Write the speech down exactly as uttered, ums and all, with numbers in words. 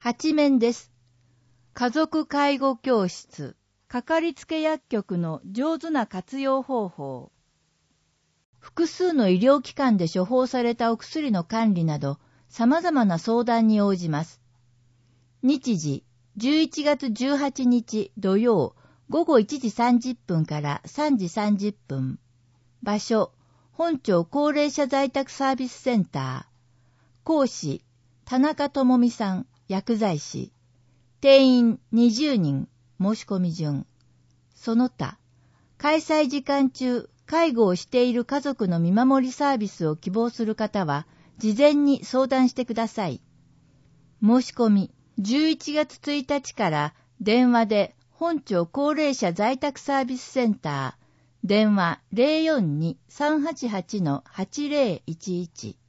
はち面です。家族介護教室、かかりつけ薬局の上手な活用方法。複数の医療機関で処方されたお薬の管理など、様々な相談に応じます。日時、じゅういちがつじゅうはちにち土曜、ごごいちじさんじゅっぷんからさんじさんじゅっぷん。場所、本町高齢者在宅サービスセンター。講師、田中智美さん、薬剤師。定員にじゅうにん、申し込み順。その他、開催時間中、介護をしている家族の見守りサービスを希望する方は、事前に相談してください。申し込み、じゅういちがつついたちから電話で本町高齢者在宅サービスセンター、電話 ゼロよんに さんはちはち はちゼロいちいち